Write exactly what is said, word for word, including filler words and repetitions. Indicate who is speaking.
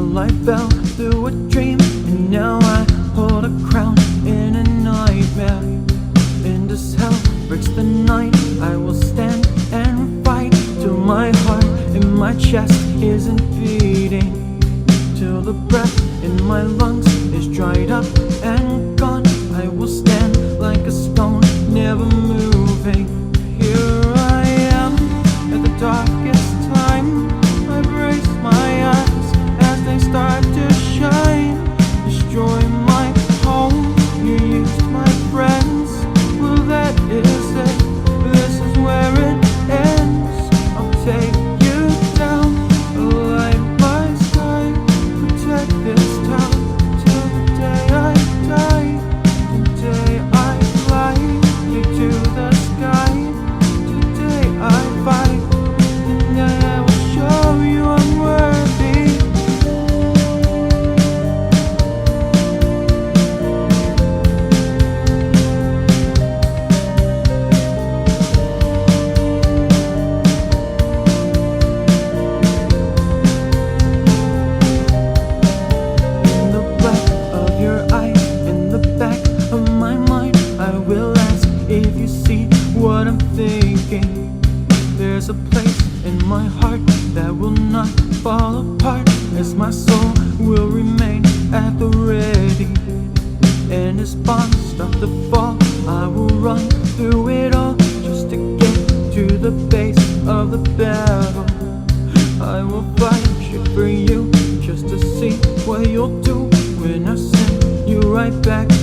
Speaker 1: till I fell through a dream, and now I hold a crown in a nightmare. In this hell breaks the night, I will stand and fight till my heart in my chest isn't beating, till the breath in my lungs is dried up and gone. I will stand like a stone, never moving. Here I am at the darkest time. I brace my eyes as they start to shine. Destroy my home, you used my friends. Well, that is it, this is where it ends. I'll take you down, light my sky, protect this town till the day I die. Today I fly you to the sky, today I fight, and I will show you I'm worthy. In the black of your eyes, in the back of my mind, I will ask if you see what I'm thinking. There's a place in my heart that will not fall apart, as my soul will remain at the ready. And as bombs start to fall, I will run through it all just to get to the base of the battle. I will fight shit for you just to see what you'll do when I send you right back